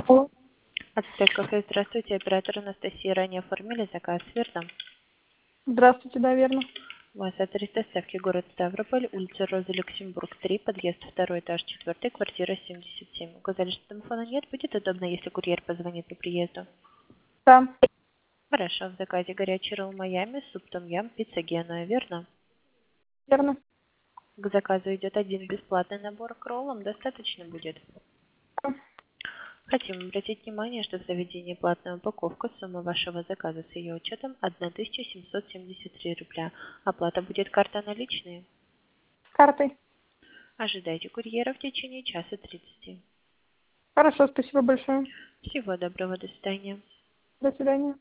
Алло. Ацтек кафе, здравствуйте, оператор Анастасия. Ранее оформили заказ, верно? Здравствуйте, да, верно. У вас адрес доставки город Ставрополь, улица Роза Люксембург, 3, подъезд 2 этаж, 4, квартира 77. Указали, что телефона нет, будет удобно, если курьер позвонит по приезду. Да, Хорошо, в заказе горячий ролл Майами, суп том-ям, пицца Генуя, верно? верно. К заказу идет один бесплатный набор к роллам, достаточно будет. Хотим обратить внимание, что в заведении платная упаковка. Сумма вашего заказа с ее учетом 1773 рубля. Оплата будет карта наличные. С картой. Ожидайте курьера в течение часа 30. Хорошо, спасибо большое. Всего доброго, до свидания. До свидания.